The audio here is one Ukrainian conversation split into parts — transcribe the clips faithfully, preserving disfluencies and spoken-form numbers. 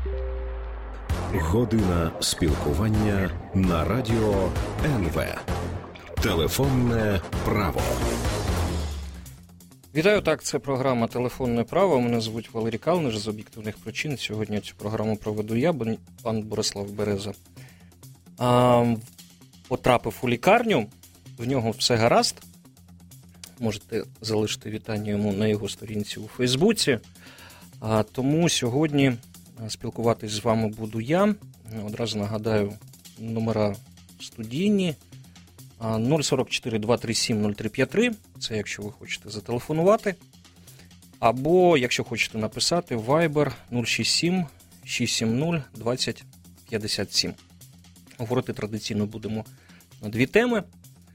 Година спілкування на радіо ен ве. Телефонне право. Вітаю, так, це програма «Телефонне право». Мене звуть Валерій Калниш. З об'єктивних причин сьогодні цю програму проведу я, пан Борислав Береза. А, потрапив у лікарню, в нього все гаразд. Можете залишити вітання йому на його сторінці у Фейсбуці. А, тому сьогодні спілкуватись з вами буду я. Одразу нагадаю, номера студійні. нуль сорок чотири два тридцять сім нуль три п'ять три. Це якщо ви хочете зателефонувати. Або, якщо хочете написати, Viber нуль шість сім шість сім нуль двадцять п'ятдесят сім. Говорити традиційно будемо на дві теми.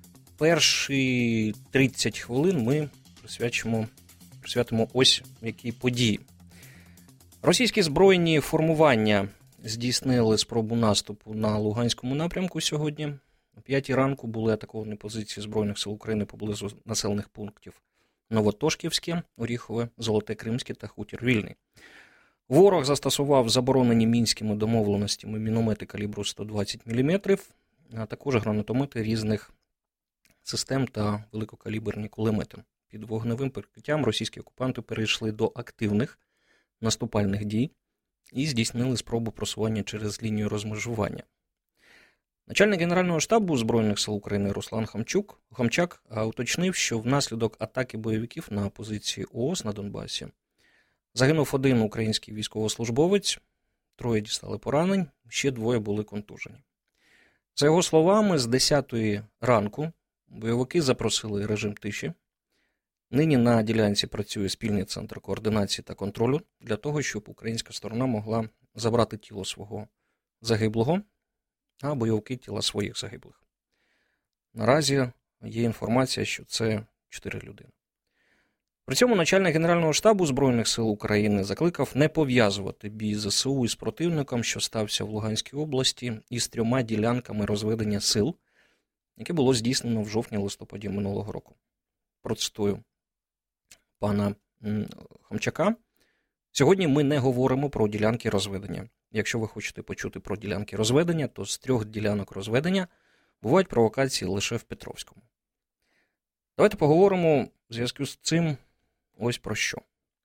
Перші тридцять хвилин ми присвячимо, присвятимо ось які події. Російські збройні формування здійснили спробу наступу на Луганському напрямку сьогодні. О п'ятій ранку були атаковані позиції Збройних сил України поблизу населених пунктів Новотошківське, Оріхове, Золоте Кримське та Хутір Вільний. Ворог застосував заборонені мінськими домовленостями міномети калібру сто двадцять міліметрів, а також гранатомети різних систем та великокаліберні кулемети. Під вогневим прикриттям російські окупанти перейшли до активних наступальних дій і здійснили спробу просування через лінію розмежування. Начальник Генерального штабу Збройних сил України Руслан Хамчук, Хамчак уточнив, що внаслідок атаки бойовиків на позиції ООС на Донбасі загинув один український військовослужбовець, троє дістали поранень, ще двоє були контужені. За його словами, з десятої ранку бойовики запросили режим тиші. Нині на ділянці працює спільний центр координації та контролю для того, щоб українська сторона могла забрати тіло свого загиблого, а бойовики тіла своїх загиблих. Наразі є інформація, що це чотири людини. При цьому начальник Генерального штабу Збройних сил України закликав не пов'язувати бій ЗСУ із противником, що стався в Луганській області, із трьома ділянками розведення сил, яке було здійснено в жовтні-листопаді минулого року. Процитую пана Хамчака. Сьогодні ми не говоримо про ділянки розведення. Якщо ви хочете почути про ділянки розведення, то з трьох ділянок розведення бувають провокації лише в Петровському. Давайте поговоримо в зв'язку з цим ось про що.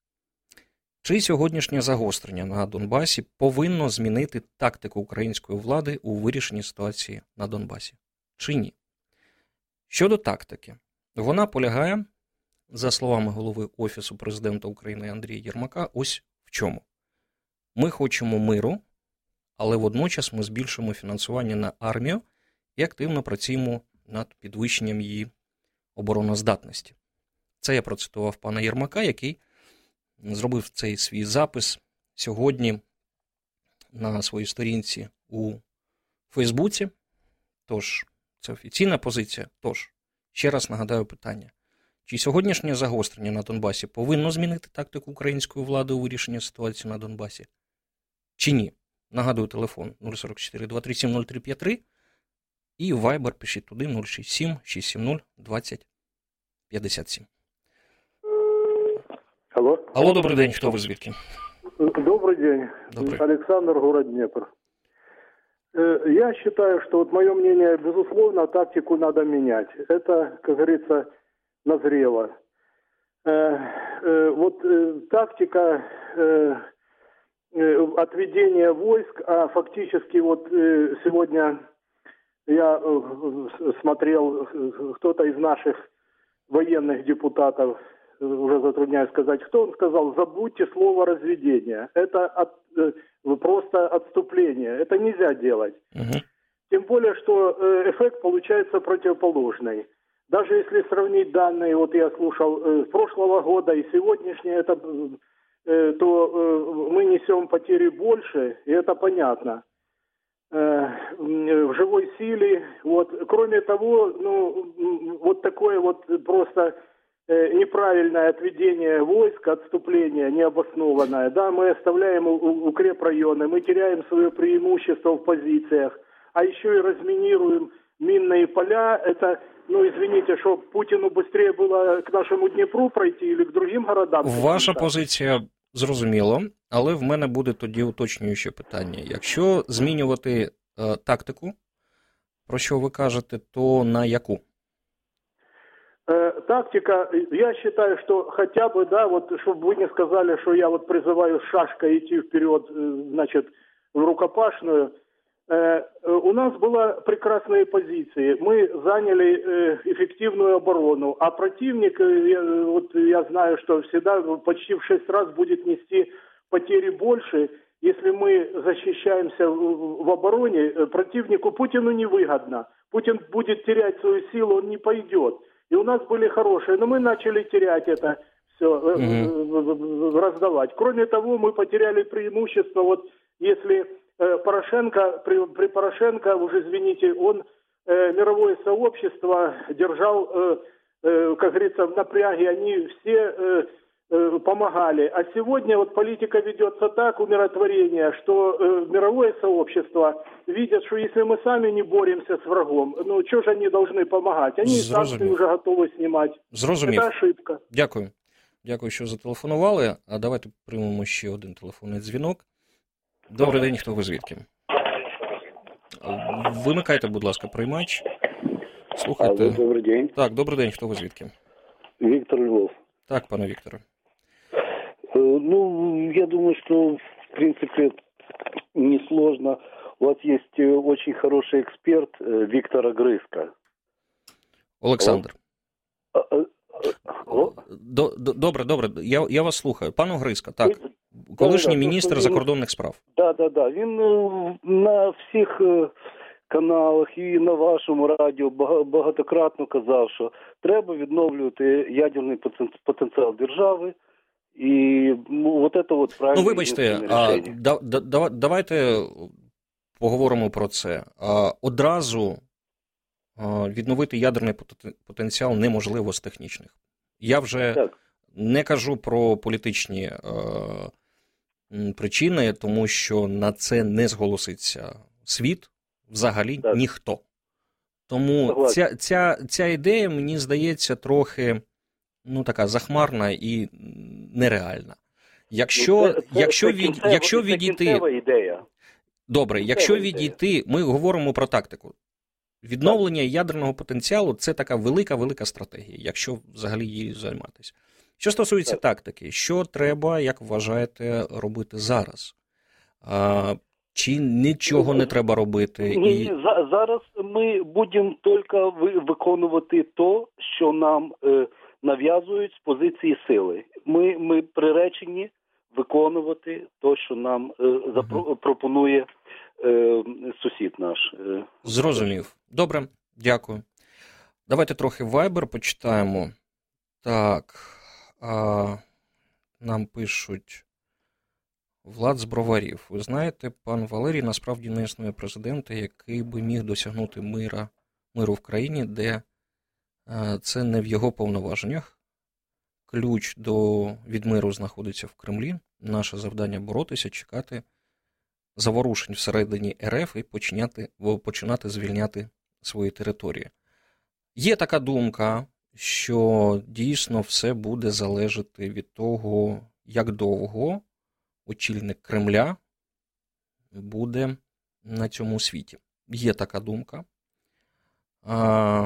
Чи сьогоднішнє загострення на Донбасі повинно змінити тактику української влади у вирішенні ситуації на Донбасі? Чи ні? Щодо тактики, вона полягає, за словами голови Офісу президента України Андрія Єрмака, ось в чому. Ми хочемо миру, але водночас ми збільшуємо фінансування на армію і активно працюємо над підвищенням її обороноздатності. Це я процитував пана Єрмака, який зробив цей свій запис сьогодні на своїй сторінці у Фейсбуці. Тож, це офіційна позиція. Тож, ще раз нагадаю питання. Чи сьогоднішнє загострення на Донбасі повинно змінити тактику української влади у вирішенні ситуації на Донбасі? Чи ні? Нагадую, телефон нуль сорок чотири два тридцять сім нуль три п'ять три і Viber пишіть туди нуль шість сім шість сім нуль двадцять п'ятдесят сім. Алло. Алло, добрий день, хто ви звідки? Добрый день. Добрый. Александр, город Днепр. Я считаю, что вот мое мнение, безусловно, тактику надо менять. Это, как говорится, назрело. Вот тактика отведения войск, а фактически вот сегодня я смотрел, кто-то из наших военных депутатов, уже затрудняюсь сказать, кто он сказал, забудьте слово разведение. Это от, просто отступление. Это нельзя делать. Угу. Тем более, что эффект получается противоположный. Даже если сравнить данные, вот я слушал, с прошлого года и сегодняшнее, это, то мы несем потери больше, и это понятно. В живой силе. Вот. Кроме того, ну, вот такое вот просто неправильное отведение войск, отступление необоснованное. Да, мы оставляем укрепрайоны, мы теряем свое преимущество в позициях, а еще и разминируем минные поля. Это, ну, извините, чтобы Путину быстрее было к нашему Днепру пройти или к другим городам. Ваша позиція Зрозуміло, але в мене буде тоді уточнююче питання. Якщо змінювати е, тактику, про що ви кажете, то на яку? Э, тактика, я считаю, что хотя бы, да, вот, чтобы вы не сказали, что я вот призываю с шашкой идти вперед, э, значит, в рукопашную. Э, у нас были прекрасные позиции. Мы заняли э, эффективную оборону, а противник, э, я, вот я знаю, что всегда почти в шесть раз будет нести потери больше. Если мы защищаемся в, в обороне, противнику Путину невыгодно. Путин будет терять свою силу, он не пойдет. И у нас были хорошие, но мы начали терять это все, mm-hmm. раздавать. Кроме того, мы потеряли преимущество. Вот если э, Порошенко, при, при Порошенко, уже извините, он э, мировое сообщество держал, э, э, как говорится, в напряге, они все э, э, помогали. А сегодня вот политика ведется так, умиротворение, что э, мировое сообщество видят, что если мы сами не боремся с врагом, ну что же они должны помогать? Они санкции уже готовы снимать. Зрозумів. Це ошибка. Дякую. Дякую, що зателефонували. А давайте приймемо ще один телефонний дзвінок. Добрий день, хто ви звідки? Вимикайте, будь ласка, приймач. Слухайте. Алло, добрий день. Так, добрий день, хто ви звідки? Віктор Львов. Так, пане Вікторе. Ну, я думаю, что, в принципе, несложно. У вас есть очень хороший эксперт Виктор Огрызко. Олександр. О? Добре, добре, я, я вас слухаю. Пан Огрызко, так, колишній міністр закордонних справ. Так, так, так. Він на всіх каналах і на вашому радіо багатократно казав, що треба відновлювати ядерний потенціал держави. І от це от правильне. Ну, вибачте, а, да, да, давайте поговоримо про це. А, одразу а, відновити ядерний потенціал неможливо з технічних. Я вже так. не кажу про політичні а, причини, тому що на це не зголоситься світ, взагалі так. ніхто. Тому ця, ця, ця ідея, мені здається, трохи ну, така захмарна і нереальна. Якщо, ну, це, це, якщо, це, від, це, якщо це відійти... ідея. Добре, це якщо відійти, ідея. Ми говоримо про тактику. Відновлення так. ядерного потенціалу – це така велика-велика стратегія, якщо взагалі її займатися. Що стосується так. тактики, що треба, як вважаєте, робити зараз? А, чи нічого не треба робити? Ні, і... Зараз ми будемо тільки виконувати те, що нам е, нав'язують з позиції сили. Ми, ми приречені виконувати те, що нам е, запро, пропонує е, сусід наш. Е. Зрозумів. Добре, дякую. Давайте трохи Viber почитаємо. Так, а, нам пишуть... Влад з Броварів. Ви знаєте, пан Валерій, насправді не існує президента, який би міг досягнути мира, миру в країні, де а, це не в його повноваженнях. Ключ до від миру знаходиться в Кремлі. Наше завдання боротися, чекати заворушень всередині РФ і починати, починати звільняти свої території. Є така думка, що дійсно все буде залежати від того, як довго очільник Кремля буде на цьому світі. Є така думка. А,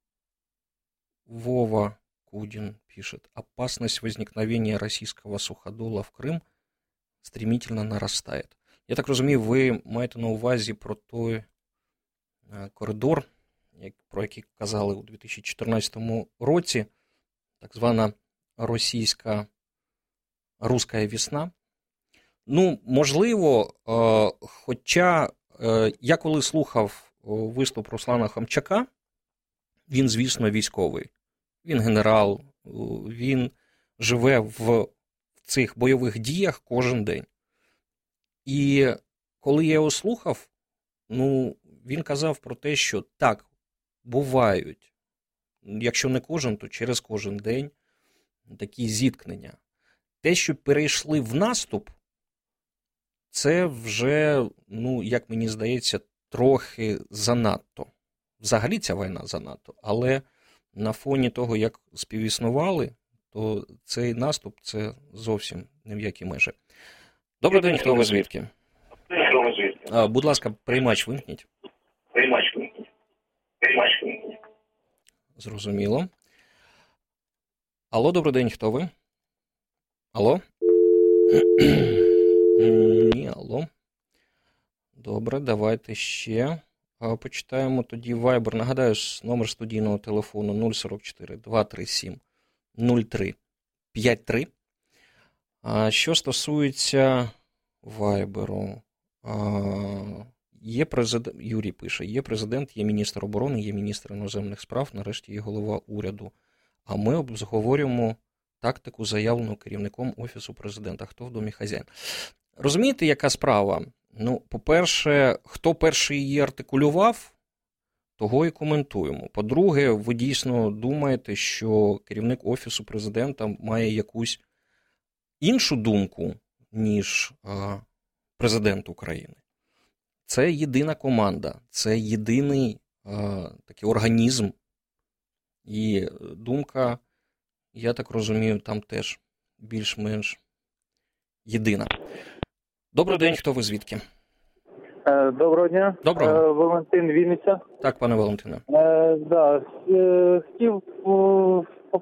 Вова Кудин пишет. Опасность возникновения российского суходола в Крым стремительно нарастает. Я так розумію, ви маєте на увазі про той коридор, про який казали у дві тисячі чотирнадцятому році, так звана російська «Русская весна». Ну, можливо, хоча я коли слухав виступ Руслана Хомчака, він, звісно, військовий, він генерал, він живе в цих бойових діях кожен день. І коли я його слухав, ну, він казав про те, що так, бувають, якщо не кожен, то через кожен день такі зіткнення. Те, що перейшли в наступ, це вже, ну, як мені здається, трохи занадто. Взагалі ця війна занадто, але на фоні того, як співіснували, то цей наступ – це зовсім ні в які межі. Добрий день, хто ви звідки? А, будь ласка, приймач вимкніть. Приймач вимкніть. Приймач вимкніть. Зрозуміло. Алло, добрий день, хто ви? Алло? Ні, алло. Добре, давайте ще почитаємо тоді Viber. Нагадаю, номер студійного телефону нуль сорок чотири двісті тридцять сім нуль три п'ятдесят три. А що стосується Viber, є президент, Юрій пише, є президент, є міністр оборони, є міністр іноземних справ, нарешті є голова уряду. А ми обговорюємо тактику, заявлену керівником Офісу президента. Хто в домі хазяїн? Розумієте, яка справа? Ну, по-перше, хто перший її артикулював, того і коментуємо. По-друге, ви дійсно думаєте, що керівник Офісу президента має якусь іншу думку, ніж а, президент України. Це єдина команда, це єдиний а, такий організм. І думка, я так розумію, там теж більш-менш єдина. Добрий день, хто ви звідки? Доброго дня. Доброго. Валентин, Вінниця. Так, пане Валентине. Е, да. е, хотів о,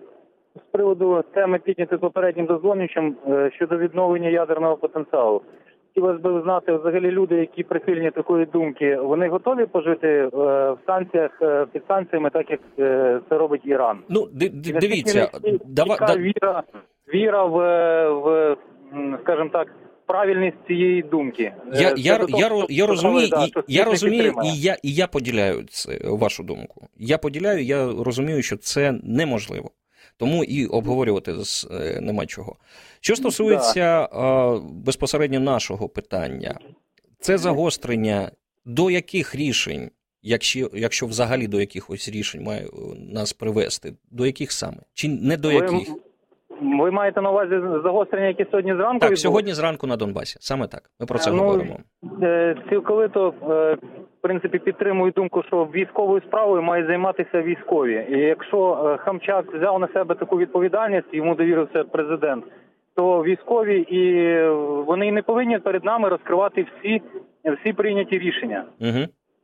з приводу теми підняти попереднім дозвонювачем е, щодо відновлення ядерного потенціалу. Хотілося б знати, взагалі люди, які прихильні такої думки, вони готові пожити е, в санкціях, е, під санкціями, так як е, це робить Іран? Ну, ди- ди- дивіться, Дава, да... віра, віра в, в, скажімо так, правильність цієї думки. Я, я, того, я, що, я розумію, да, і, я розумію і, я, і я поділяю це, вашу думку. Я поділяю, я розумію, що це неможливо. Тому і обговорювати нема чого. Що стосується да. безпосередньо нашого питання, це загострення до яких рішень, якщо, якщо взагалі до якихось рішень має нас привести, до яких саме? Чи не до яких? Ви, ви маєте на увазі загострення, які сьогодні зранку Так, відбулося? сьогодні зранку на Донбасі. Саме так. Ми про це ну, говоримо. Цілковито, в принципі, підтримую думку, що військовою справою мають займатися військові. І якщо Хамчак взяв на себе таку відповідальність, йому довірився президент, то військові і вони не повинні перед нами розкривати всі, всі прийняті рішення. Угу.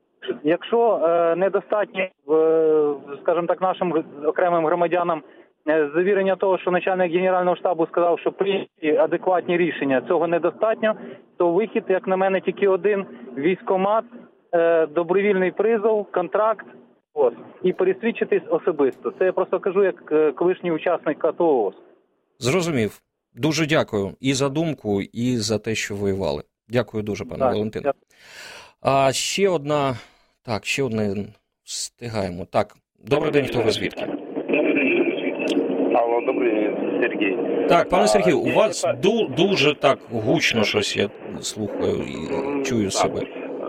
Якщо недостатньо, скажімо так, нашим окремим громадянам завірення того, що начальник Генерального штабу сказав, що прийняті адекватні рішення, цього недостатньо, то вихід, як на мене, тільки один – військкомат, добровільний призов, контракт, ось, і пересвідчитись особисто. Це я просто кажу як колишній учасник АТО ООС. Зрозумів. Дуже дякую і за думку, і за те, що воювали. Дякую дуже, пане так, Валентине. Дякую. А ще одна, так, ще одне встигаємо. Так, добрий день, хто ви звідки? Алло, добрий день, Сергій. Так, пане Сергію, у вас ду- дуже так гучно щось, я слухаю і чую себе.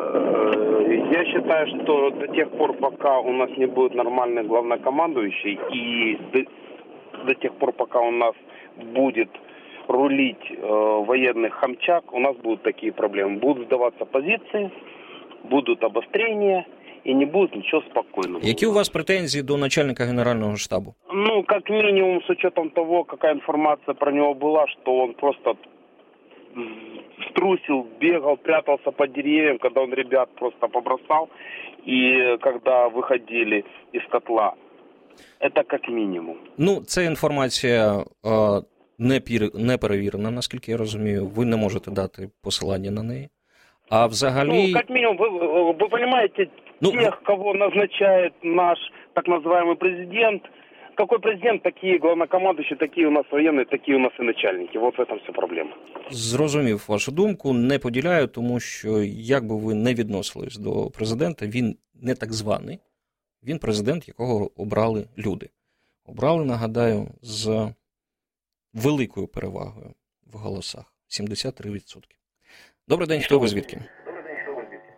Я считаю, что до тех пор, пока у нас не будет нормальный главнокомандующий, и до, до тех пор, пока у нас будет рулить э, военный Хамчак, у нас будут такие проблемы. Будут сдаваться позиции, будут обострения, и не будет ничего спокойного. Які у вас претензії до начальника Генерального штабу? Ну, как минимум, с учетом того, какая информация про него была, что он просто струсил, бегал, прятался под деревьям, когда он ребят просто побросал, и когда выходили из котла. Это как минимум. Ну, це інформація е, не, пір, не перевірена, наскільки я розумію. Ви не можете дати посилання на неї. А взагалі... Ну, как минимум, вы, вы понимаете, ну, тех, кого назначает наш так называемый президент, какой президент, такие главнокомандующие, такие у нас военные, такие у нас и начальники. Вот в этом вся проблема. Зрозумів вашу думку, не поділяю, тому що, як би ви не відносились до президента, він не так званий, він президент, якого обрали люди. Обрали, нагадаю, з великою перевагою в голосах – сімдесят три відсотки. Добрий день, хто ви звідки?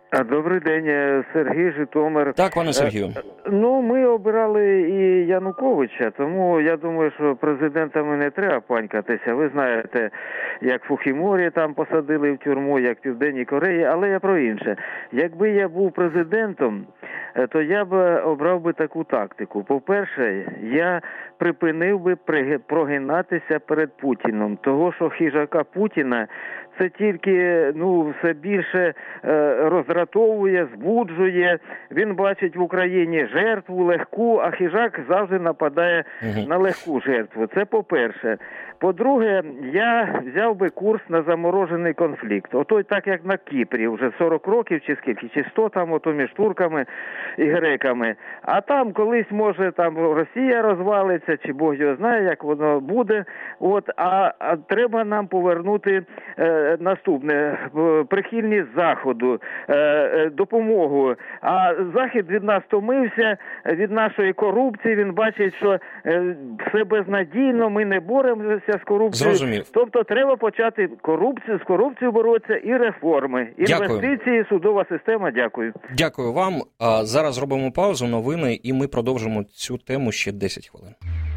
Добрий день, Сергій, Житомир. Так, пане Сергію. Ну, ми обирали і Януковича, тому я думаю, що президентами не треба панькатися. Ви знаєте, як Фухіморі там посадили в тюрму, як в Південній Кореї, але я про інше. Якби я був президентом, то я б обрав би таку тактику. По-перше, я припинив би прогинатися перед Путіном, того, що хижака Путіна це тільки, ну, все більше е, роздратовує, збуджує. Він бачить в Україні жертву легку, а хижак завжди нападає угу. на легку жертву. Це по-перше. По-друге, я взяв би курс на заморожений конфлікт. Ото так, як на Кіпрі, вже сорок років чи скільки, чи сто там, ото між турками і греками. А там колись, може, там Росія розвалиться, чи Бог його знає, як воно буде. От, а, а треба нам повернути е, наступне, прихильність Заходу, е, допомогу. А Захід від нас втомився, від нашої корупції, він бачить, що е, все безнадійно, ми не боремося з корупцією. Зрозумів. Тобто треба почати корупцію, з корупцією боротися і реформи. Інвестиції, Дякую. Судова система. Дякую. Дякую вам. А зараз зробимо паузу, новини, і ми продовжимо цю тему ще десять хвилин.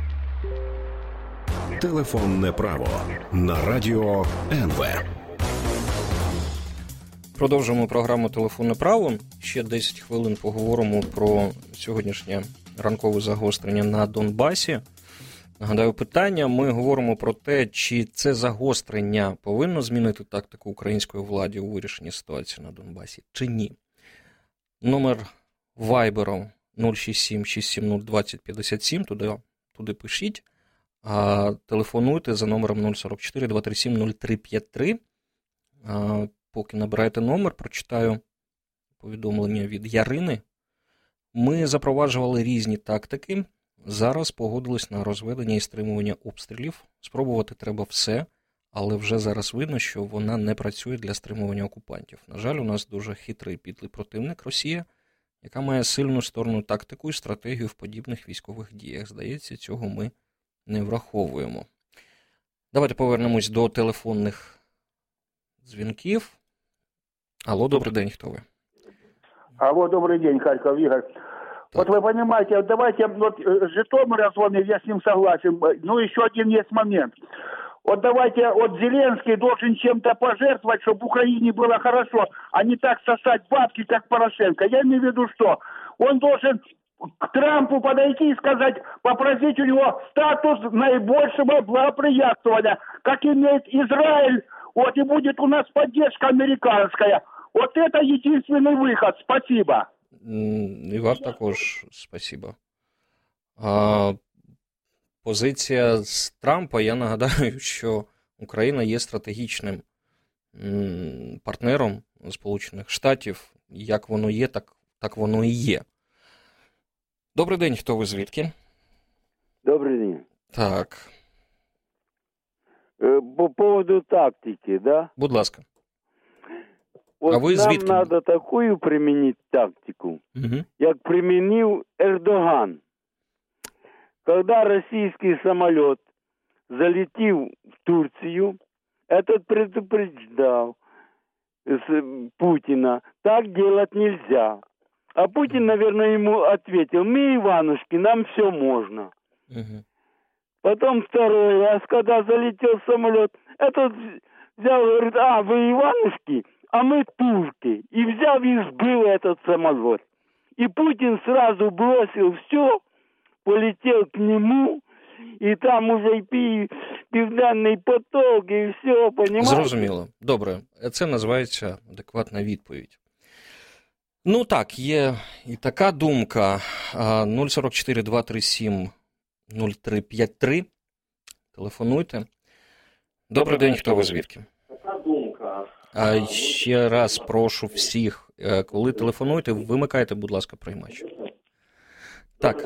Телефонне право на радіо ен ве. Продовжуємо програму «Телефонне право». Ще десять хвилин поговоримо про сьогоднішнє ранкове загострення на Донбасі. Нагадаю питання, ми говоримо про те, чи це загострення повинно змінити тактику української влади у вирішенні ситуації на Донбасі, чи ні. Номер вайберу нуль шість сім шість сім нуль двадцять п'ятдесят сім, туди, туди пишіть, а телефонуйте за номером нуль сорок чотири два три сім нуль три п'ять три. А, поки набираєте номер, прочитаю повідомлення від Ярини. Ми запроваджували різні тактики. Зараз погодились на розведення і стримування обстрілів. Спробувати треба все, але вже зараз видно, що вона не працює для стримування окупантів. На жаль, у нас дуже хитрий підлий противник Росія, яка має сильну сторону тактику і стратегію в подібних військових діях. Здається, цього ми не враховуємо. Давайте повернемось до телефонних дзвінків. Алло, добрий день, хто ви? Алло, добрый день, Харьков, Игорь. Так. Вот вы понимаете, давайте, вот Житомир звонил, я с ним согласен. Ну, еще один есть момент. Вот давайте, вот Зеленский должен чем-то пожертвовать, чтобы в Украине было хорошо, а не так сосать бабки, как Порошенко. Я имею в виду, что он должен к Трампу подойти и сказать, попросить у него статус наибольшего благоприятствования, как имеет Израиль, вот, и будет у нас поддержка американская. Вот это единственный выход. Спасибо. І вам також спасибо. А, позиція з Трампа, я нагадаю, що Україна є стратегічним партнером Сполучених Штатів. Як воно є, так, так воно і є. Добрий день, хто ви звідки? Добрий день. Так. По поводу тактики, да? Будь ласка. Вот а ви нам звідки? надо такую применить тактику, угу. як применил Эрдоган. Когда российский самолет залетел в Турцию, этот предупреждал Путина, так делать нельзя. А Путин, наверное, ему ответил, мы, Иванушки, нам все можно. Угу. Потом второй раз, когда залетел самолет, этот взял, говорит, а, вы Иванушки, а мы турки. И взял и сбил этот самолет. И Путин сразу бросил все, полетел к нему, и там уже і Південний поток, і все, понимаете? Зрозуміло. Добре. Це називається адекватна відповідь. Ну так, є і така думка. нуль сорок чотири два три сім нуль три п'ять три. Телефонуйте. Добрий день, хто ви звідки? Така думка. А ще раз прошу всіх, коли телефонуєте, вимикайте, будь ласка, приймач. Так.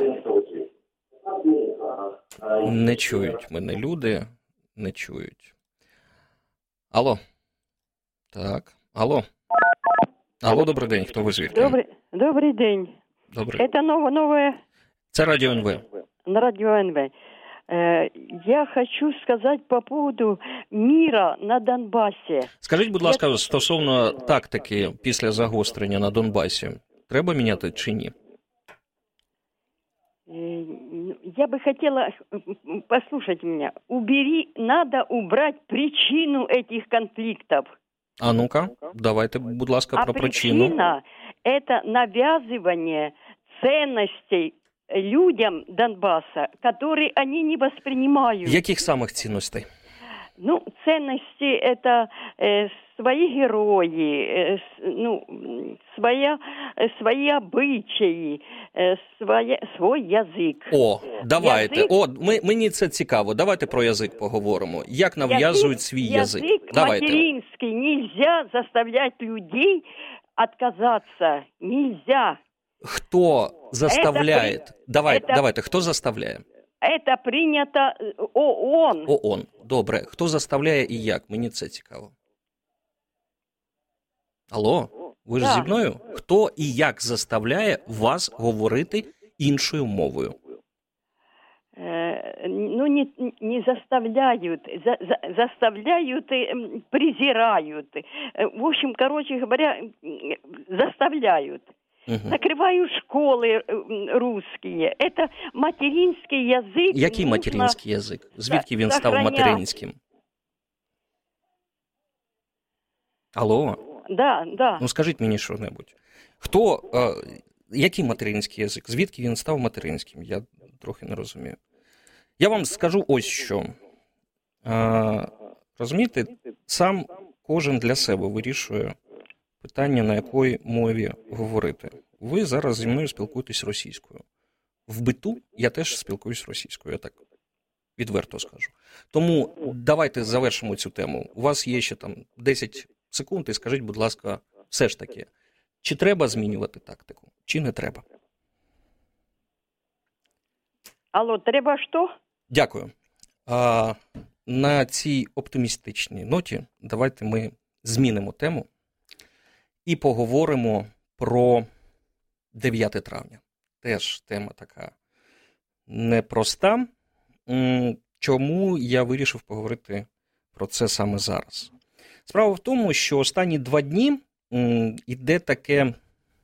Не чують мене люди, не чують. Алло. Так. Алло. Алло, добрий день, хто ви звідки? Добрий, добрий день. Добрий. Это новое, новое... Це Радіо ен ве. На Радіо ен ве. Я хочу сказать по поводу мира на Донбасі. Скажіть, будь ласка, стосовно тактики після загострення на Донбасі, треба міняти чи ні? Я бы хотела, послушать меня, убери, надо убрать причину этих конфликтов. А ну-ка, давайте, будь ласка, а про причину. А причина – это навязывание ценностей людям Донбасса, которые они не воспринимают. Яких самых ценностей? Ну, ценности – это э, свои герои, э, ну, своя, э, свои обычаи, э, своя, свой язик. О, давайте. Язик... О, ми, мені це цікаво. Давайте про язик поговоримо. Як нав'язують язик, свій язик? Язик давайте. материнский. Нельзя заставлять людей отказаться. Нельзя. Хто заставляє? Это, давайте, это... давайте, хто заставляє? Это прийнято ООН. ООН. Добре. Хто заставляє і як? Мені це цікаво. Алло? Ви ж да. зі мною? Хто і як заставляє вас говорити іншою мовою? Э, ну, не, не заставляют. За, за, заставляют и презирают. В общем, короче говоря, заставляют. Угу. Закрываю школи русские. Это материнський язик. Який нужно... материнський язик? Звідки він сохранять. став материнським? Алло? Да, да. Ну, скажіть мені що-небудь. Хто, е, який материнський язик? Звідки він став материнським? Я трохи не розумію. Я вам скажу ось що. Е, розумієте, сам кожен для себе вирішує питання, на якій мові говорити. Ви зараз зі мною спілкуєтесь російською. В биту я теж спілкуюсь російською, я так відверто скажу. Тому давайте завершимо цю тему. У вас є ще там десять секунд і скажіть, будь ласка, все ж таки, чи треба змінювати тактику, чи не треба? Алло, треба що? Дякую. А, на цій оптимістичній ноті давайте ми змінимо тему і поговоримо про дев'яте травня. Теж тема така непроста. Чому я вирішив поговорити про це саме зараз? Справа в тому, що останні два дні йде таке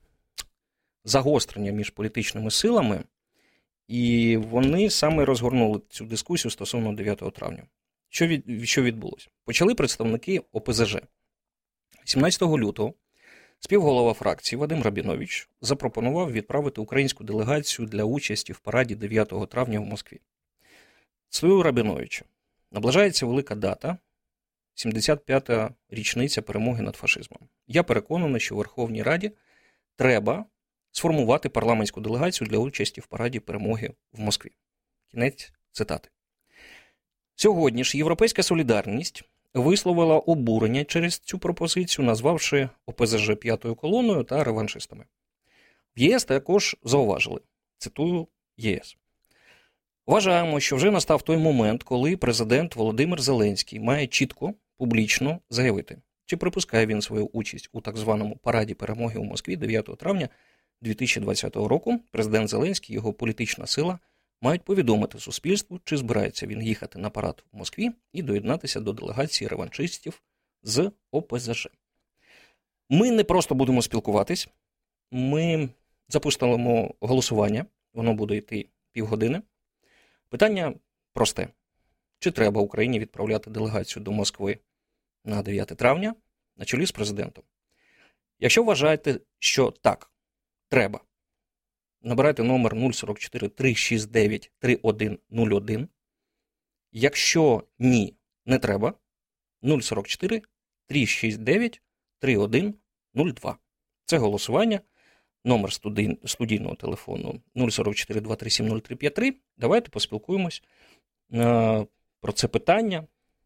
загострення між політичними силами, і вони саме розгорнули цю дискусію стосовно дев'ятого травня. Що, від, що відбулося? Почали представники О Пе Зе Же. сімнадцятого лютого співголова фракції Вадим Рабінович запропонував відправити українську делегацію для участі в параді дев'ятого травня в Москві. Цитую Рабіновича. Наближається велика дата, сімдесят п'ята річниця перемоги над фашизмом. Я переконаний, що в Верховній Раді треба сформувати парламентську делегацію для участі в параді перемоги в Москві. Кінець цитати. Сьогодні ж Європейська солідарність висловила обурення через цю пропозицію, назвавши О Пе Зе Же п'ятою колоною та реваншистами. В Є Ес також зауважили, цитую Є Ес. Вважаємо, що вже настав той момент, коли президент Володимир Зеленський має чітко, публічно заявити, чи припускає він свою участь у так званому параді перемоги у Москві дев'ятого травня дві тисячі двадцятого року. Президент Зеленський і його політична сила мають повідомити суспільству, чи збирається він їхати на парад в Москві і доєднатися до делегації реваншистів з О Пе Зе Же. Ми не просто будемо спілкуватись, ми запустимо голосування, воно буде йти півгодини. Питання просте. Чи треба Україні відправляти делегацію до Москви на дев'яте травня на чолі з президентом? Якщо вважаєте, що так, треба, набирайте номер нуль сорок чотири триста шістдесят дев'ять тридцять один нуль один. Якщо ні, не треба, нуль сорок чотири триста шістдесят дев'ять тридцять один нуль два. Це голосування. Номер студій... студійного телефону нуль сорок чотири два три сім нуль три п'ять три. Давайте поспілкуємось е- про це питання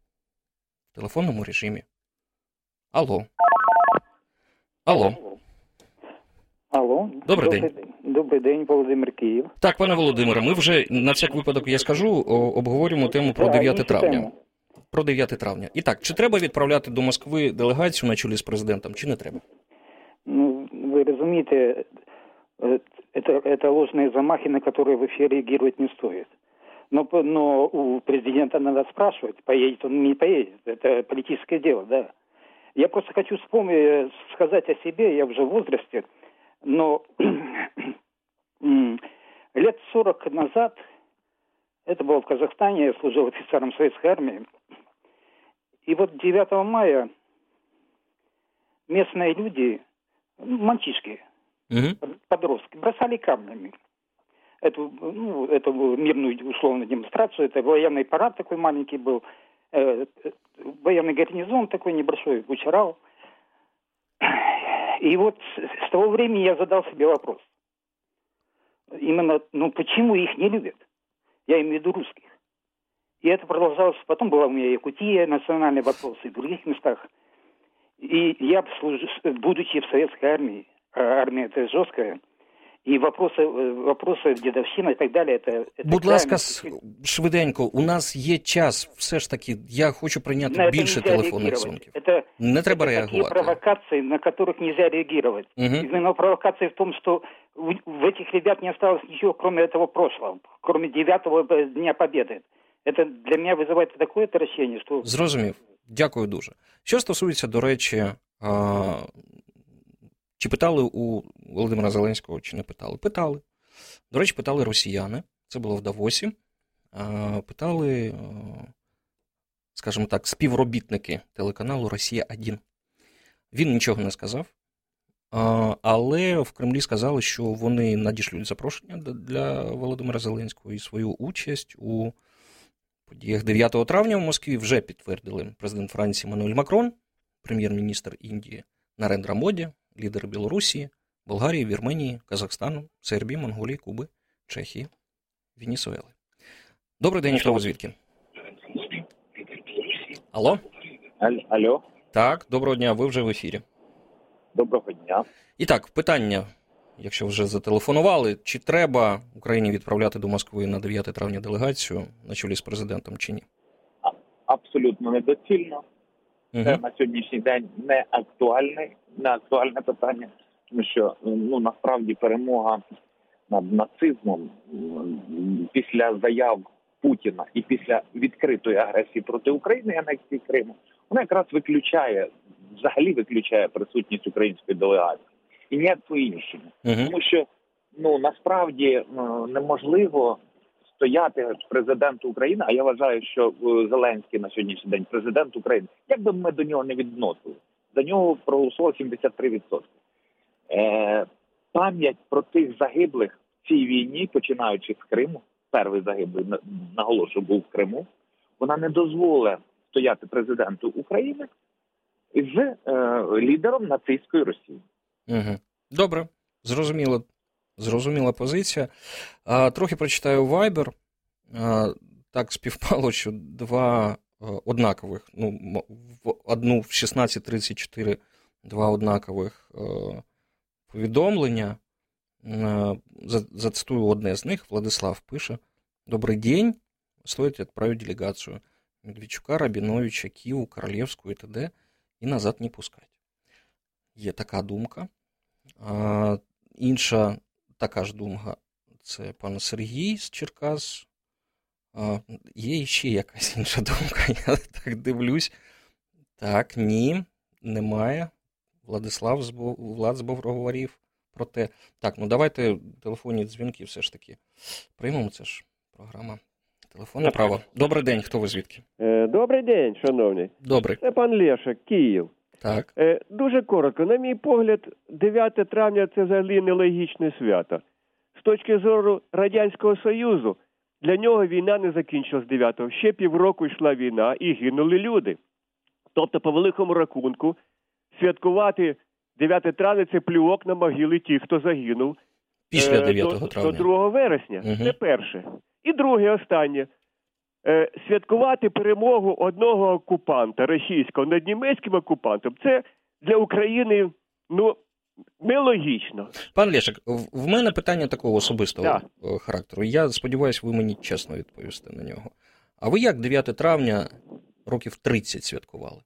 в телефонному режимі. Алло. Алло. Алло. Добрий, Добрий день. Добрий день, Володимир Київ. Так, пане Володимире, ми вже, на всяк випадок, я скажу, обговорюємо тему про дев'яте травня. Про дев'яте травня. І так, чи треба відправляти до Москви делегацію на чолі з президентом, чи не треба? Ну, вы разумеете, это, это ложные замахи, на которые в эфире реагировать не стоит. Но, но у президента надо спрашивать, поедет он, не поедет. Это политическое дело, да. Я просто хочу вспомнить, сказать о себе, я уже в возрасте, но лет сорок назад, это было в Казахстане, я служил офицером советской армии, и вот девятого мая местные люди, мальчишки, mm-hmm. подростки, бросали камнями. Эту, ну, эту мирную условную демонстрацию, это военный парад такой маленький был, э, военный гарнизон такой небольшой, Кучерау. И вот с, с того времени я задал себе вопрос. Именно, ну почему их не любят? Я имею в виду русских. И это продолжалось, потом была у меня Якутия, национальный вопрос, и в других местах. И я, служу, будучи в советской армии, а армия это жесткая, і вопроси, вопроси дідовщина і так далі. Це, це Будь ласка, швиденько, у нас є час, все ж таки, я хочу прийняти на більше телефонних дзвінків. Это, не треба это реагувати. Такі провокації, на которых нельзя реагировать. Угу. Именно провокация в том, что в, в этих ребят не осталось ничего, кроме этого прошлого, кроме девятого Дня Победы. Это для меня вызывает такое отвращение, что... Зрозумів. Дякую дуже. Що стосується, до речі, а... чи питали у Володимира Зеленського, чи не питали? Питали. До речі, питали росіяни, це було в Давосі, питали, скажімо так, співробітники телеканалу «Росія один». Він нічого не сказав, але в Кремлі сказали, що вони надішлють запрошення для Володимира Зеленського і свою участь у подіях дев'ятого травня в Москві вже підтвердили президент Франції Еммануель Макрон, прем'єр-міністр Індії Нарендра Моді, лідери Білорусі, Болгарії, Вірменії, Казахстану, Сербії, Монголії, Куби, Чехії, Венесуели. Добрий день, хто ви звідки? Алло? Алло. Так, доброго дня, ви вже в ефірі. Доброго дня. І так, питання, якщо вже зателефонували, чи треба Україні відправляти до Москви на дев'яте травня делегацію на чолі з президентом, чи ні? Абсолютно недоцільно. Угу. Це на сьогоднішній день не актуальне, не актуальне питання, тому що ну, насправді перемога над нацизмом після заяв Путіна і після відкритої агресії проти України, анексії Криму, вона якраз виключає, взагалі виключає присутність української делегації. І ніякого іншого. Угу. Тому що ну, насправді неможливо стояти президенту України, а я вважаю, що Зеленський на сьогоднішній день президент України, як би ми до нього не відносили, за нього проголосувало сімдесят три відсотки. Е, пам'ять про тих загиблих в цій війні, починаючи з Криму, перший загиблий, наголошую, був в Криму, вона не дозволить стояти президенту України з е, лідером нацистської Росії. Угу. Добре, зрозуміло. Зрозуміла позиція. А, трохи прочитаю Viber. А, так співпало, що два а, однакових, ну, в одну в шістнадцять тридцять чотири два однакових а, повідомлення. А, зацитую одне з них. Владислав пише: «Добрый день. Стоит отправить делегацию Медведчука, Рабіновича, Киеву, Королевську і т.д. і назад не пускать». Є така думка. А, інша така ж думка – це пан Сергій з Черкас. А, є ще якась інша думка, я так дивлюсь. Так, ні, немає. Владислав Збов... Влад Збов говорив про те. Так, ну давайте телефонні дзвінки все ж таки приймемо, це ж програма «Телефонне право». Добрий день, хто ви звідки? Добрий день, шановні. Добрий. Це пан Лешек, Київ. Так. Е, дуже коротко. На мій погляд, дев'яте травня – це взагалі нелогічне свято. З точки зору Радянського Союзу, для нього війна не закінчилась дев'ятого. Ще півроку йшла війна і гинули люди. Тобто, по великому рахунку, святкувати дев'яте травня – це плювок на могили тих, хто загинув після дев'ятого травня. До другого вересня. Угу. Це перше. І друге, останнє. Святкувати перемогу одного окупанта російського над німецьким окупантом – це для України, ну, нелогічно. Пан Лешек, в мене питання такого особистого да. характеру. Я сподіваюся, ви мені чесно відповісте на нього. А ви як дев'яте травня років тридцять святкували?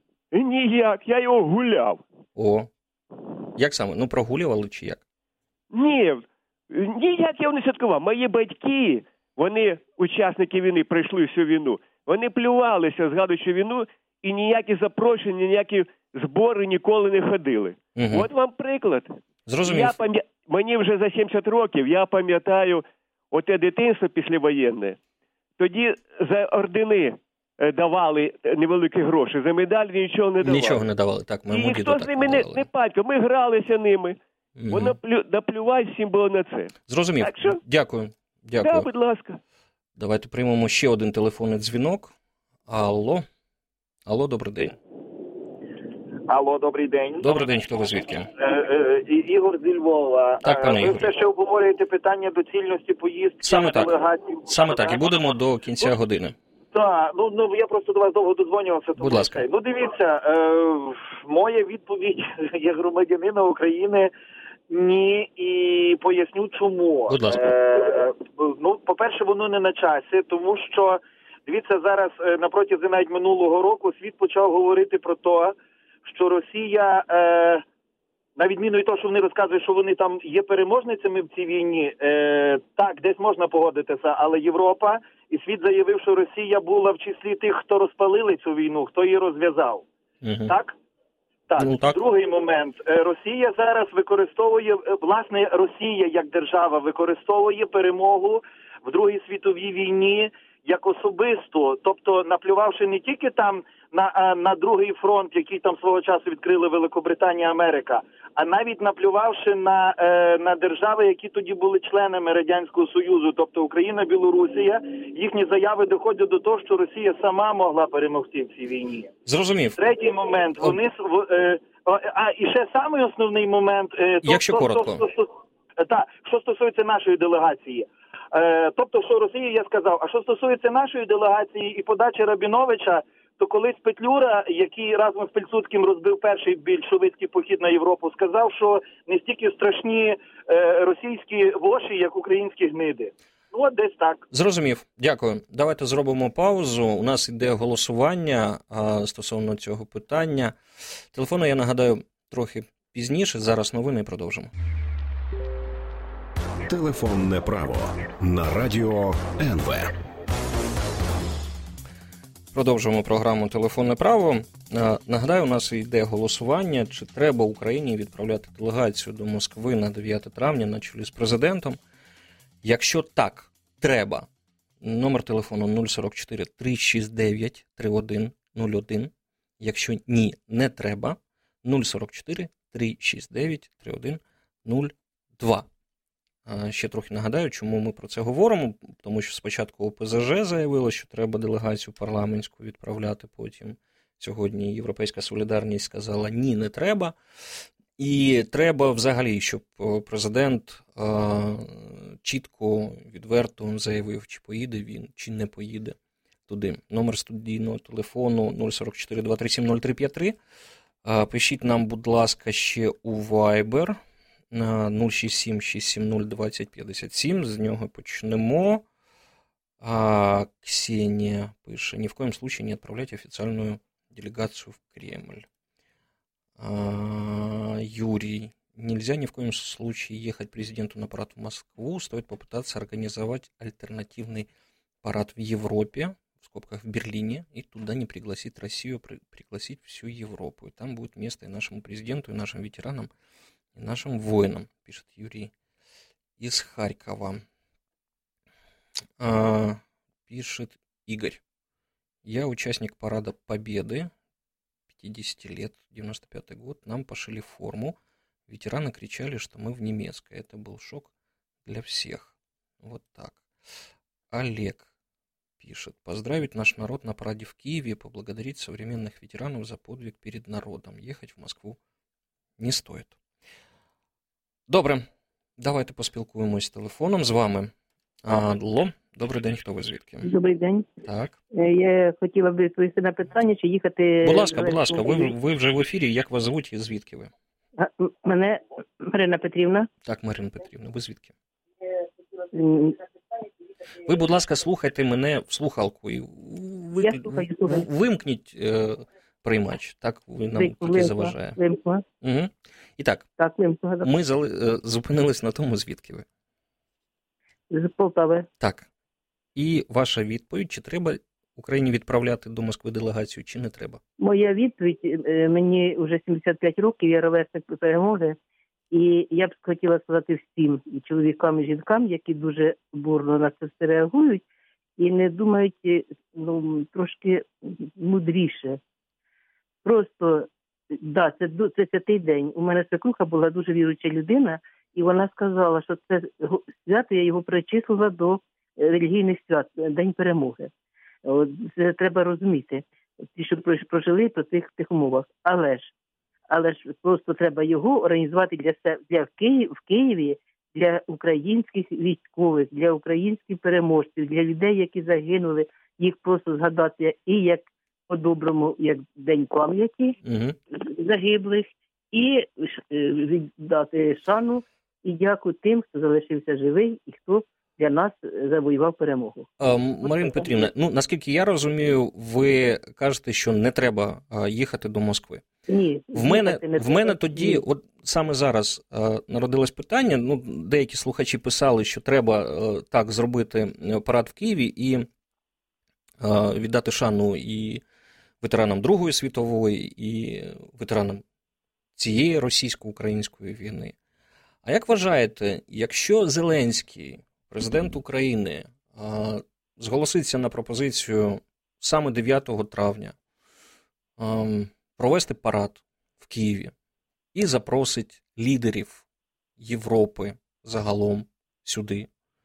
Ніяк, я його гуляв. О, як саме? Ну, прогулювали чи як? Ні, ніяк я його не святкував. Мої батьки вони, учасники війни, пройшли всю війну, вони плювалися, згадуючи війну, і ніякі запрошення, ніякі збори ніколи не ходили. Угу. От вам приклад. Зрозумів. Я пам'я... Мені вже за сімдесят років, я пам'ятаю оте дитинство післявоєнне. Тоді за ордени давали невеликі гроші, за медаль нічого не давали. Нічого не давали, так. І ніхто з ними не, не патько, ми гралися ними. Угу. Воно плю... наплювати всім було на це. Зрозумів. Так що... Дякую. Дякую. Да, будь ласка. Давайте приймемо ще один телефонний дзвінок. Алло. Алло, добрий день. Алло, добрий день. Добрий день, хто ви звідки? Е, е, Ігор зі Львова. Так, пане ви Ігорі. все ще обговорюєте питання доцільності поїздки Саме так. делегатів. Саме так, і будемо до кінця години. Так, ну, ну я просто до вас довго додзвонювався. Будь ласка. Ну дивіться, е, моя відповідь як громадянина України ні, і поясню чому. Будь ласка. Е, ну, по-перше, воно не на часі, тому що, дивіться, зараз на протязі навіть минулого року світ почав говорити про те, що Росія, е, на відміну від того, що вони розказують, що вони там є переможницями в цій війні, е, так, десь можна погодитися, але Європа і світ заявив, що Росія була в числі тих, хто розпалили цю війну, хто її розв'язав. Угу. Так? Так. Ну, так. Другий момент. Росія зараз використовує, власне, Росія як держава використовує перемогу в Другій світовій війні як особисто, тобто наплювавши не тільки там на, на другий фронт, який там свого часу відкрили Великобританія, Америка, а навіть наплювавши на, на держави, які тоді були членами Радянського Союзу, тобто Україна, Білорусія, їхні заяви доходять до того, що Росія сама могла перемогти в цій війні. Зрозумів. Третій момент, вони... Е, а, і ще самий основний момент... Е, то, Якщо то, коротко. То, то, то, та, що стосується нашої делегації. Е, тобто, що Росія, я сказав, а що стосується нашої делегації і подачі Рабіновича, то колись Петлюра, який разом з Пільсудським розбив перший більшовицький похід на Європу, сказав, що не стільки страшні е, російські воші, як українські гниди. Ну, от десь так. Зрозумів. Дякую. Давайте зробимо паузу. У нас йде голосування а, стосовно цього питання. Телефону, я нагадаю, трохи пізніше. Зараз новини і продовжимо. Телефонне право на радіо ен ве. Продовжуємо програму «Телефонне право». Нагадаю, у нас йде голосування, чи треба Україні відправляти делегацію до Москви на дев'яте травня на чолі з президентом. Якщо так, треба. Номер телефону нуль сорок чотири триста шістдесят дев'ять тридцять один нуль один. Якщо ні, не треба. нуль сорок чотири триста шістдесят дев'ять тридцять один нуль два. Ще трохи нагадаю, чому ми про це говоримо, тому що спочатку О Пе Зе Же заявило, що треба делегацію парламентську відправляти, потім сьогодні Європейська Солідарність сказала, ні, не треба. І треба взагалі, щоб президент е, чітко, відверто заявив, чи поїде він, чи не поїде туди. Номер студійного телефону нуль сорок чотири два три сім нуль три п'ять три. Е, пишіть нам, будь ласка, ще у Viber. нуль шість сім шість сім нуль двадцять п'ятдесят сім, з нього почнемо. А, Ксения пише, ни в коем случае не отправлять официальную делегацию в Кремль. А, Юрий, нельзя ни в коем случае ехать президенту на парад в Москву, стоит попытаться организовать альтернативный парад в Европе, в скобках в Берлине, и туда не пригласить Россию, при, пригласить всю Европу. И там будет место и нашему президенту, и нашим ветеранам, и нашим воинам, пишет Юрий из Харькова. А, пишет Игорь. Я участник парада Победы, пятьдесят лет, девяносто пятый год. Нам пошили форму. Ветераны кричали, что мы в немецкой. Это был шок для всех. Вот так. Олег пишет. Поздравить наш народ на параде в Киеве и поблагодарить современных ветеранов за подвиг перед народом. Ехать в Москву не стоит. Добре, давайте поспілкуємось телефоном з вами. Алло, добрий день, хто ви звідки? Добрий день. Так. Я хотіла б відповісти на питання, чи їхати... Будь ласка, будь ласка, ви, ви вже в ефірі, як вас звуть і звідки ви? Мене Марина Петрівна. Так, Марина Петрівна, ви звідки? Ви, будь ласка, слухайте мене в слухалку і ви... Я слухаю, слухаю. Вимкніть е... приймач, так, ви нам Вимкла, тільки заважає. Вимкла. Угу. І так, так вимкла. Ми зали... зупинились на тому, звідки ви? З Полтави. Так. І ваша відповідь, чи треба Україні відправляти до Москви делегацію, чи не треба? Моя відповідь, е, мені вже сімдесят п'ять років, я ровесник Перемоги, і я б хотіла сказати всім, і чоловікам, і жінкам, які дуже бурно на це все реагують, і не думають, ну, трошки мудріше. Просто, да, це, це святий день. У мене свекруха була дуже віруюча людина, і вона сказала, що це свято, я його причислила до релігійних свят, День Перемоги. От, це треба розуміти, ті, що прожили по тих, тих умовах. Але ж, але ж просто треба його організувати для, для в, Київ, в Києві, для українських військових, для українських переможців, для людей, які загинули, їх просто згадати і як по-доброму, як День пам'яті угу. загиблих, і віддати шану і дяку тим, хто залишився живий і хто для нас завоював перемогу. А, Марина Петрівна, ну, наскільки я розумію, ви кажете, що не треба а, їхати до Москви. Ні. В мене, в мене тоді, от саме зараз а, народилось питання, ну, деякі слухачі писали, що треба а, так зробити парад в Києві і а, віддати шану і ветеранам Другої світової, і ветеранам цієї російсько-української війни. А як вважаєте, якщо Зеленський, президент України, зголоситься на пропозицію саме дев'ятого травня провести парад в Києві і запросить лідерів Європи загалом сюди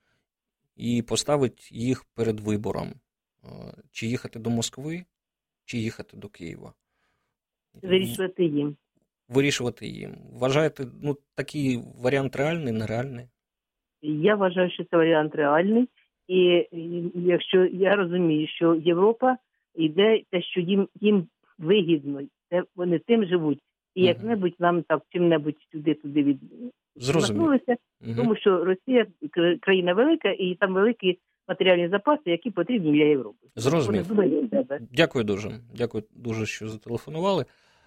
і поставить їх перед вибором, чи їхати до Москви, чи їхати до Києва? Вирішувати їм. Вирішувати їм. Вважаєте, ну, такий варіант реальний, нереальний? Я вважаю, що це варіант реальний. І якщо я розумію, що Європа йде те, що їм, їм вигідно, це вони тим живуть. І угу. як-небудь нам так чим-небудь сюди-туди від... зрозумілося, угу. тому що Росія країна велика, і там великі матеріальні запаси, які потрібні для Європи. Зрозумів. Дякую дуже. Дякую дуже, що зателефонували.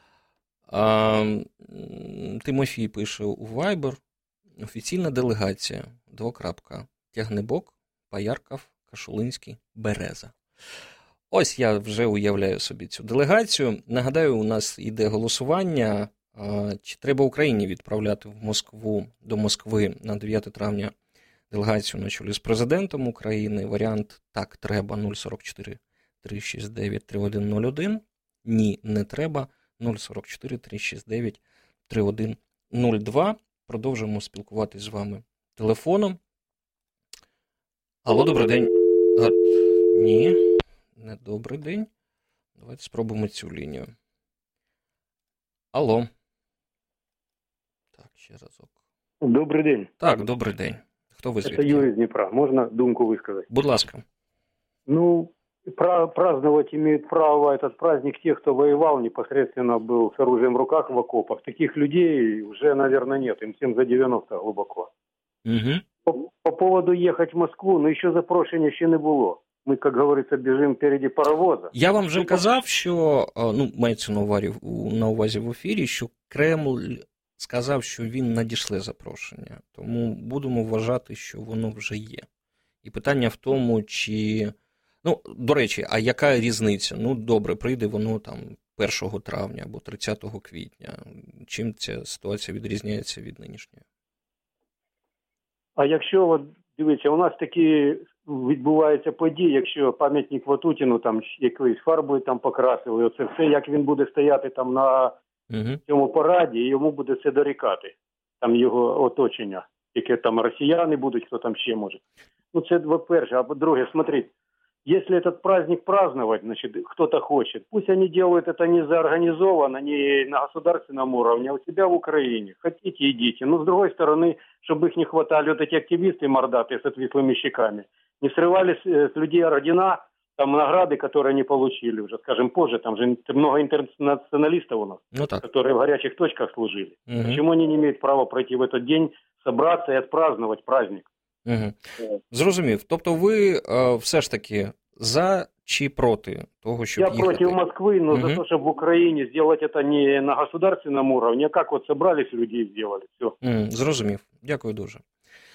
А, Тимофій пише у Viber: офіційна делегація, двокрапка, Тягнебок, Паярков, Кашулинський, Береза. Ось я вже уявляю собі цю делегацію. Нагадаю, у нас йде голосування, чи треба Україні відправляти в Москву, до Москви на дев'яте травня делегацію на чолі з президентом України. Варіант «так, треба» нуль сорок чотири триста шістдесят дев'ять тридцять один нуль один. Ні, не треба нуль сорок чотири триста шістдесят дев'ять тридцять один нуль два. Продовжуємо спілкуватись з вами телефоном. Алло, добрий день. А, ні, не добрий день. Давайте спробуємо цю лінію. Алло. Так, ще разок. Добрий день. Так, добрий день. Хто ви звідки? Це Юрій з Дніпра. Можна думку висказати? Будь ласка. Ну, праздновать имеют право этот праздник те, кто воевал, непосредственно был с оружием в руках в окопах. Таких людей уже, наверное, нет. Им всем за девяносто глубоко. Угу. По, по поводу ехать в Москву, ну, еще запрошення ще не було. Ми, як говориться, біжимо впереді паровоза. Я вам вже казав, що, ну, мається на увазі, на увазі в ефірі, що Кремль сказав, що він надішле запрошення. Тому будемо вважати, що воно вже є. І питання в тому, чи... Ну, до речі, а яка різниця? Ну, добре, прийде воно там першого травня або тридцятого квітня. Чим ця ситуація відрізняється від нинішньої? А якщо, от, дивіться, у нас такі відбуваються події, якщо пам'ятник Ватутіну там якоюсь фарбою там покрасили, оце все, як він буде стояти там на угу. цьому параді, і йому буде це дорікати, там його оточення, яке там росіяни будуть, хто там ще може. Ну, це, по-перше, а по-друге, смотрите, если этот праздник праздновать, значит, кто-то хочет, пусть они делают это не заорганизованно, не на государственном уровне, а у себя в Украине. Хотите, идите. Но, с другой стороны, чтобы их не хватали вот эти активисты мордатые с отвислыми щеками, не срывали с, с людей ордена, там, награды, которые они получили уже, скажем, позже. Там же много интернационалистов у нас, ну, так. которые в горячих точках служили. Угу. Почему они не имеют права пройти в этот день, собраться и отпраздновать праздник? Угу. Зрозумів. Тобто ви е, все ж таки за чи проти того, щоб Я їхати? против Москвы, но угу. за то, чтобы в Украине сделать это не на государственном уровне, а как вот собрались люди и сделали. Все. Угу. Зрозумів. Дякую дуже.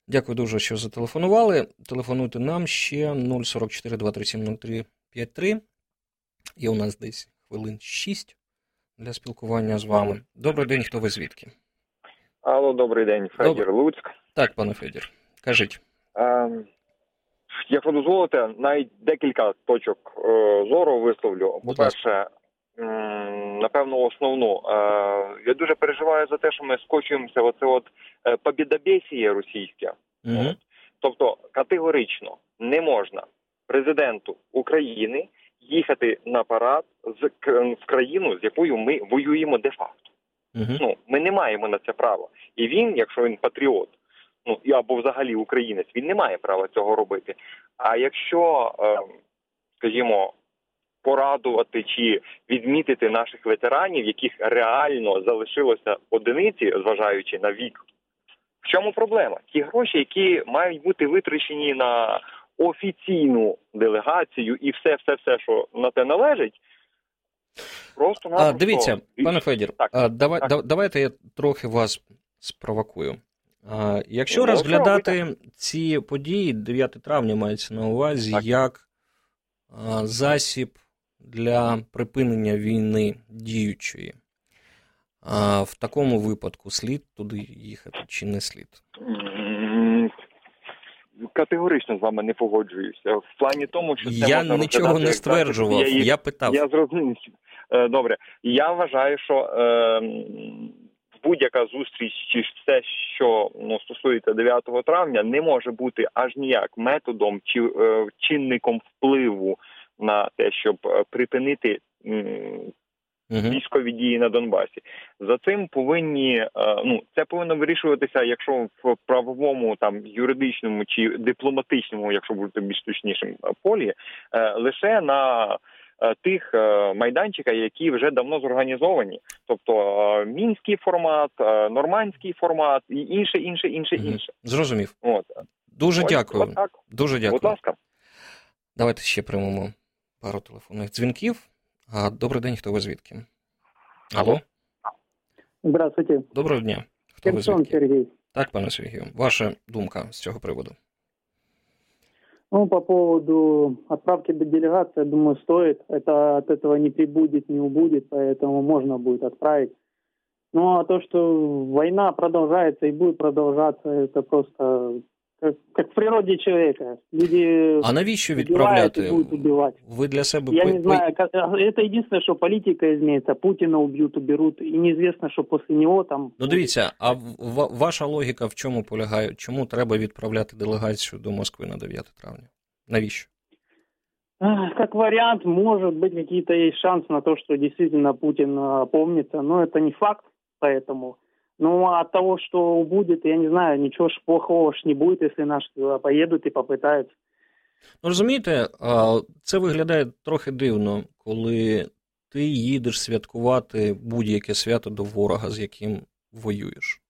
Дякую дуже, що зателефонували. Телефонуйте нам ще нуль сорок чотири два тридцять сім нуль три п'ять три. Є у нас десь хвилин шість для спілкування з вами. Добрий день, хто ви звідки? Алло, добрий день, Федір, Добр... Луцьк. Так, пане Федір, кажіть. Е, якщо дозволите, навіть декілька точок е, зору висловлю. По-перше, м, напевно, основну. Е, я дуже переживаю за те, що ми скочуємося оце от е, побєдобєсіє російське. Угу. Тобто, категорично не можна президенту України їхати на парад з, в країну, з якою ми воюємо де-факто. Угу. Ну, ми не маємо на це права. І він, якщо він патріот, ну, або взагалі українець, він не має права цього робити. А якщо, е, скажімо, порадувати чи відмітити наших ветеранів, яких реально залишилося одиниці, зважаючи на вік, в чому проблема? Ті гроші, які мають бути витрачені на офіційну делегацію і все-все-все, що на те належить, просто а, дивіться, пане Федір, так, а, давай, так. давайте я трохи вас спровокую. А, якщо ну, розглядати так. ці події, дев'яте травня мається на увазі, так. як а, засіб для припинення війни діючої, а, в такому випадку слід туди їхати чи не слід? Категорично з вами не погоджуюся. В плані тому, що це я нічого не стверджував, я, я питав. Я зрозумів. Добре. Я вважаю, що е, будь-яка зустріч чи все, що ну, стосується дев'ятого травня, не може бути аж ніяк методом чи е, чинником впливу на те, щоб припинити м, Угу. військові дії на Донбасі. За цим повинні, ну, це повинно вирішуватися, якщо в правовому, там, юридичному чи дипломатичному, якщо бути більш точнішим, полі, лише на тих майданчиках, які вже давно зорганізовані. Тобто мінський формат, нормандський формат і інше, інше, інше, угу. інше. Зрозумів. От. Дуже Ось, дякую. От так. Дуже дякую. Будь ласка. Давайте ще приймемо пару телефонних дзвінків. Добрий день, хто ви звідки? Алло? Здравствуйте. Доброго дня. Хто Херсон, ви звідки? Сергей. Так, пане Сергію. Ваша думка з цього приводу? Ну, по поводу отправки делегации, я думаю, стоит. Это от этого не прибудет, не убудет, поэтому можно будет отправить. Ну, а то, что война продолжается и будет продолжаться, это просто... Как, как в природе человека. Люди а навіщо відправляти? Убивать. Ви для себе... Я по... не знаю, как... это единственное, что политика изменится. Путина убьют, уберут, и неизвестно, что после него там... Ну, дивіться, а в... ваша логіка в чому полягає? Чому треба відправляти делегацію до Москви на дев'яте травня? Навіщо? Как вариант, может быть, какие-то есть шансы на то, что действительно Путин опомнится, но это не факт, поэтому... Ну, а от того, что будет, я не знаю, ничего ж плохого ж не будет, если наши поедут и попытаются. Ну, розумієте, це виглядає трохи дивно, коли ти їдеш святкувати будь-яке свято до ворога, з яким воюєш.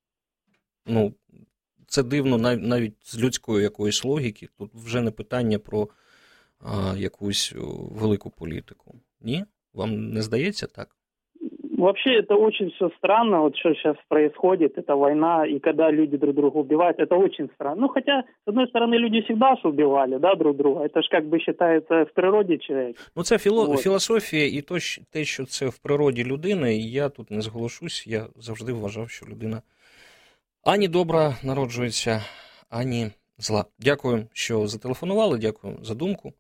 Ну, це дивно навіть з людської якоїсь логіки. Тут вже не питання про а, якусь велику політику. Ні? Вам не здається так? Вообще, это очень все странно, вот что сейчас происходит, это война, и когда люди друг друга убивают, это очень странно. Ну, хотя, с одной стороны, люди всегда же убивали, да, друг друга, это же как бы считается в природі человека. Ну, це філо... вот. філософія і то, те, що це в природі людини, і я тут не зголошусь, я завжди вважав, що людина ані добра народжується, ані зла. Дякую, що зателефонували, дякую за думку.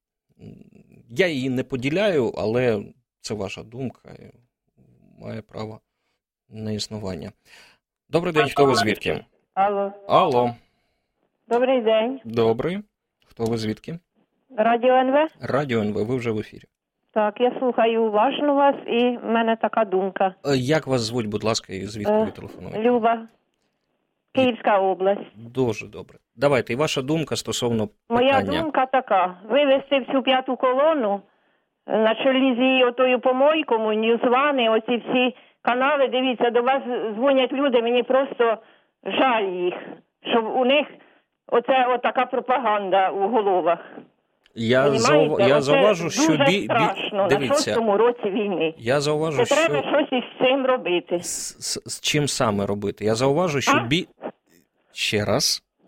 Я її не поділяю, але це ваша думка. Має право на існування. Добрий день, хто ви звідки? Алло. Алло. Добрий день. Добрий. Хто ви звідки? Радіо ен ве? Радіо ен ве, ви вже в ефірі. Так, я слухаю уважно вас, і в мене така думка. Як вас звуть, будь ласка, і звідки ви телефонуєте? Люба. Київська область. Дуже добре. Давайте, і ваша думка стосовно Моя питання. Моя думка така. Вивести всю п'яту колону на чолі з її отою помойкою, ньюзвани, оці всі канали, дивіться, до вас дзвонять люди, мені просто жаль їх, щоб у них оце отака пропаганда у головах. Я, зау... я зауважу, що дуже бі... страшно Дивіться, на шостому році війни. Я зауважу, Це що... треба щось із цим робити. З, з, з чим саме робити? Я зауважу, що бі... Ще раз.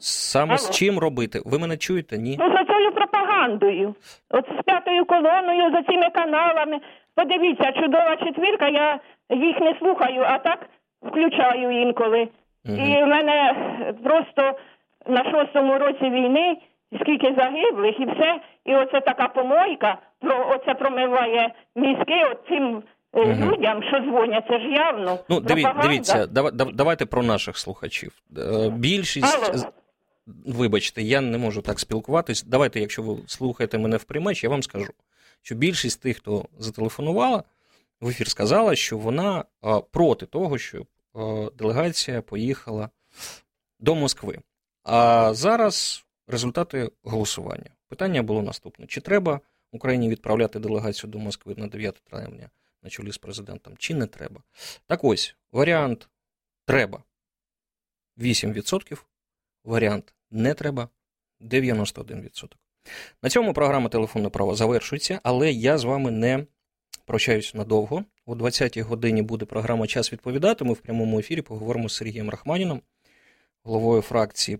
Саме Алло. з чим робити? Ви мене чуєте? Ні? Ну, за цією пропагандою. От з п'ятою колоною, за цими каналами. Подивіться, чудова четвірка, я їх не слухаю, а так включаю інколи. Угу. І в мене просто на шостому році війни скільки загиблих і все. І оце така помойка, про оце промиває мізки от цим угу. людям, що дзвонять, це ж явно. Ну, диві, дивіться, дав, дав, давайте про наших слухачів. Більшість... Алло. Вибачте, я не можу так спілкуватись. Давайте, якщо ви слухаєте мене в приймач, я вам скажу, що більшість тих, хто зателефонувала, в ефір сказала, що вона а, проти того, щоб а, делегація поїхала до Москви. А зараз результати голосування. Питання було наступне. Чи треба Україні відправляти делегацію до Москви на дев'яте травня на чолі з президентом, чи не треба? Так ось, варіант «треба» вісім відсотків, варіант «не треба» дев'яносто один відсоток. На цьому програма «Телефонне право» завершується, але я з вами не прощаюсь надовго. О двадцятій годині буде програма «Час відповідати». Ми в прямому ефірі поговоримо з Сергієм Рахманіном, головою фракції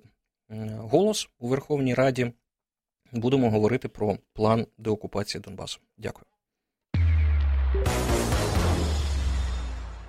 «Голос» у Верховній Раді. Будемо говорити про план деокупації Донбасу. Дякую.